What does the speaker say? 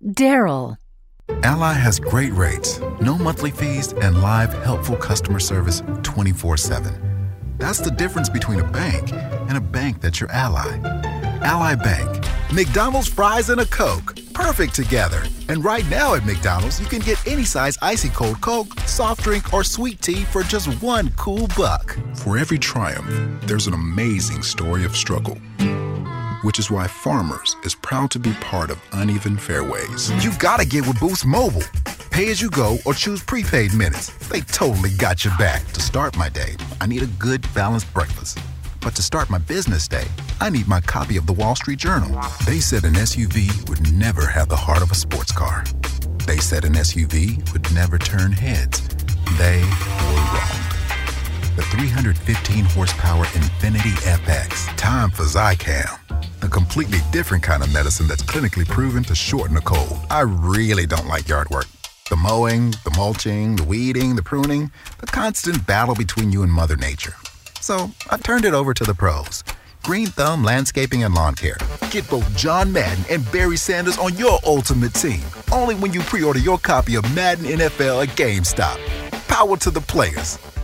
Daryl. Ally has great rates, no monthly fees, and live helpful customer service 24/7. That's the difference between a bank and a bank that's your ally. Ally Bank. McDonald's fries and a Coke. Perfect together. And right now at McDonald's, you can get any size icy cold Coke, soft drink, or sweet tea for just $1 cool buck. For every triumph, there's an amazing story of struggle, which is why Farmers is proud to be part of Uneven Fairways. You've got to get with Boost Mobile. Pay as you go or choose prepaid minutes. They totally got your back. To start my day, I need a good, balanced breakfast. But to start my business day, I need my copy of the Wall Street Journal. They said an SUV would never have the heart of a sports car. They said an SUV would never turn heads. They were wrong. The 315 horsepower Infiniti FX. Time for Zicam. A completely different kind of medicine that's clinically proven to shorten a cold. I really don't like yard work. The mowing, the mulching, the weeding, the pruning, the constant battle between you and Mother Nature. So I turned it over to the pros. Green Thumb Landscaping and Lawn Care. Get both John Madden and Barry Sanders on your ultimate team. Only when you pre-order your copy of Madden NFL at GameStop. Power to the players.